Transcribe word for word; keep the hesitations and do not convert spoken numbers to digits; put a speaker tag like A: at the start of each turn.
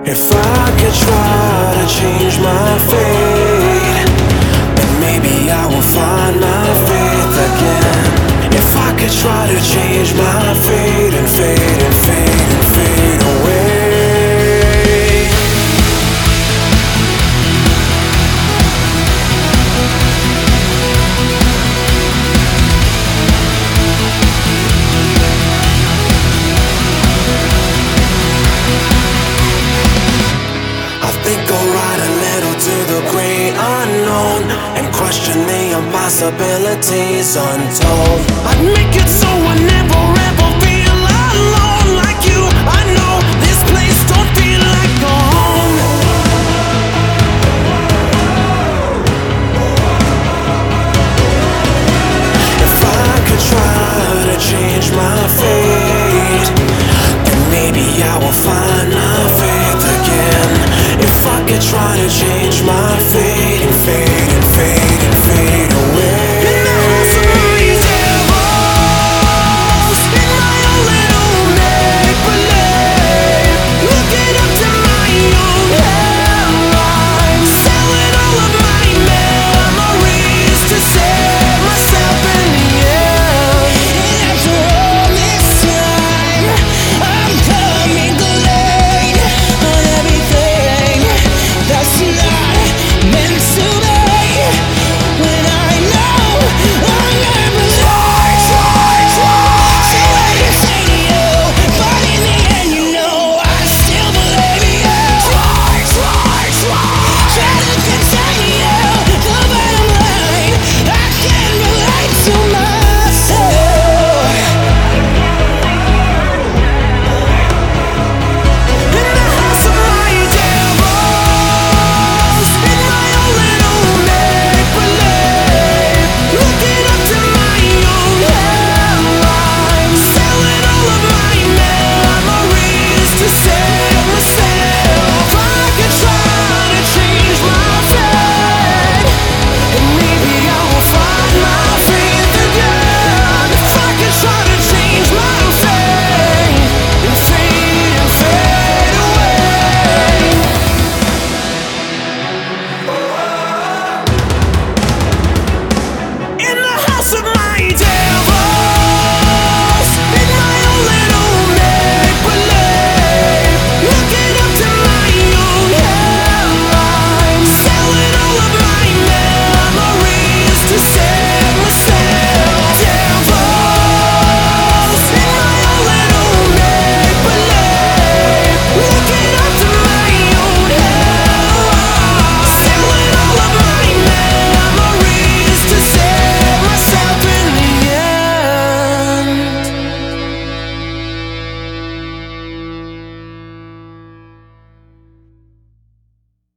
A: If I could try to change my fate, then maybe I will find my faith again. If I could try to change my fate and fade and fade and fade away. Unknown and question the impossibilities untold. I'd make it so